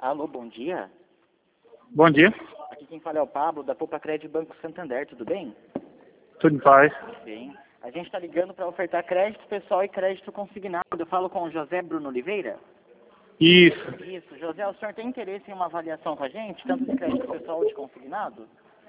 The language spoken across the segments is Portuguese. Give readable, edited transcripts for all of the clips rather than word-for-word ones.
Alô, bom dia. Bom dia, Aqui quem fala é o Pablo, da Poupa Crédito Banco Santander, tudo bem? tudo em paz. Bem. A gente está ligando para ofertar crédito pessoal e crédito consignado. Eu falo com o José Bruno Oliveira? Isso. Isso. José, o senhor tem interesse em uma avaliação com a gente, tanto de crédito pessoal ou de consignado?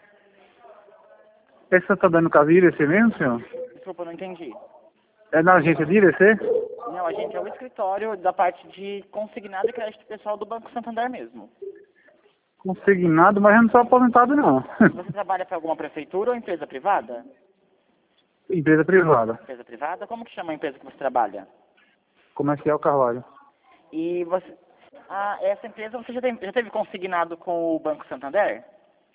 Esse você está dando caso de IRC mesmo, senhor? Desculpa, eu não entendi. É na agência de IRC? Não, a gente é o escritório da parte de consignado e crédito pessoal do Banco Santander mesmo. Consignado, mas eu não sou aposentado, não. Você trabalha para alguma prefeitura ou empresa privada? Empresa privada. Empresa privada? Como que chama a empresa que você trabalha? Comercial Carvalho. E você... Ah, essa empresa você já teve consignado com o Banco Santander?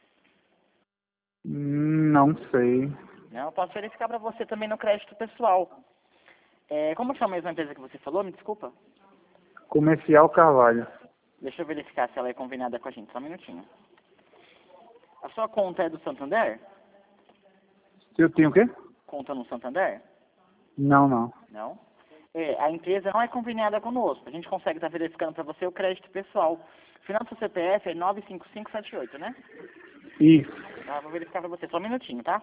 Não sei. Não, eu posso verificar para você também no crédito pessoal. Como chama mesmo a empresa que você falou? Me desculpa. Comercial Carvalho. Deixa eu verificar se ela é combinada com a gente. Só um minutinho. A sua conta é do Santander? Eu tenho o quê? Conta no Santander? Não. Não. A empresa não é combinada conosco. A gente consegue estar verificando para você o crédito pessoal. O final do seu CPF é 95578, né? Isso. Tá, vou verificar para você. Só um minutinho, tá?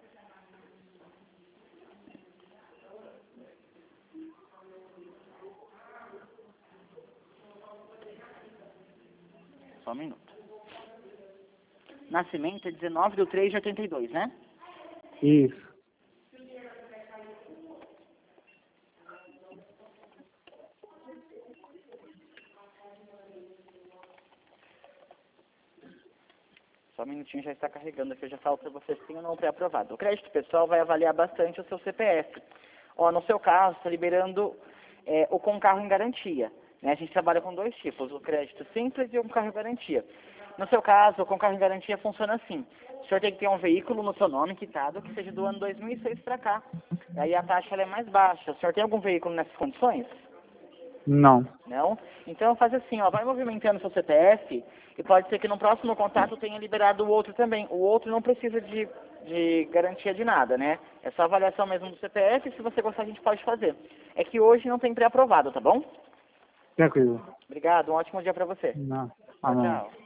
Só um minuto. Nascimento é 19/3/82, né? Isso. Só um minutinho, já está carregando aqui. Eu já falo para você sim ou não pré-aprovado. O crédito pessoal vai avaliar bastante o seu CPF. Ó, no seu caso, está liberando o com carro em garantia. Né? A gente trabalha com dois tipos, o crédito simples e o com carro em garantia. No seu caso, o com carro em garantia funciona assim. O senhor tem que ter um veículo no seu nome quitado que seja do ano 2006 para cá. Aí a taxa ela é mais baixa. O senhor tem algum veículo nessas condições? Não. Não? Então faz assim, ó, vai movimentando seu CPF e pode ser que no próximo contato tenha liberado o outro também. O outro não precisa de garantia de nada, né? É só avaliação mesmo do CPF, se você gostar a gente pode fazer. É que hoje não tem pré-aprovado, tá bom? Tranquilo. Obrigado, um ótimo dia pra você. Não. Tchau, Amém. tchau.